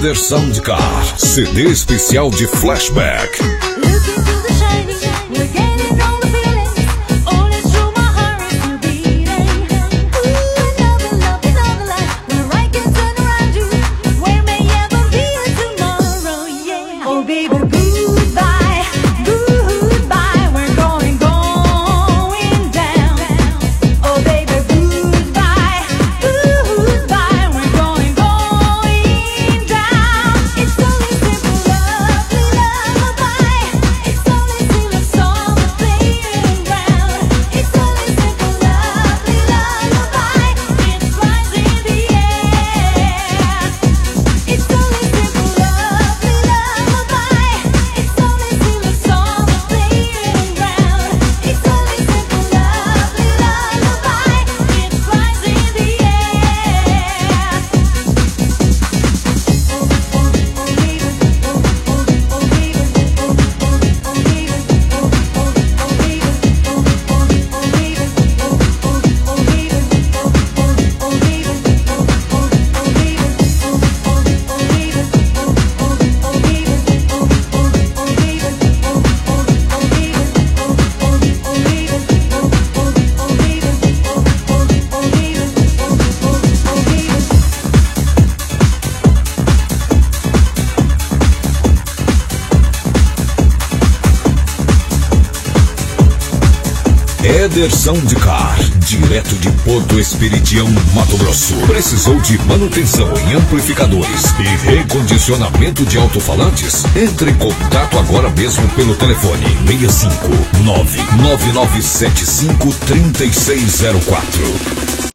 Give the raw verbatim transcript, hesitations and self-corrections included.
Éder Soundcar, C D especial de Flashback. Éder Soundcar, direto de Porto Esperidião, Mato Grosso. Precisou de manutenção em amplificadores e recondicionamento de alto-falantes? Entre em contato agora mesmo pelo telefone seis cinco nove nove nove sete cinco três seis zero quatro.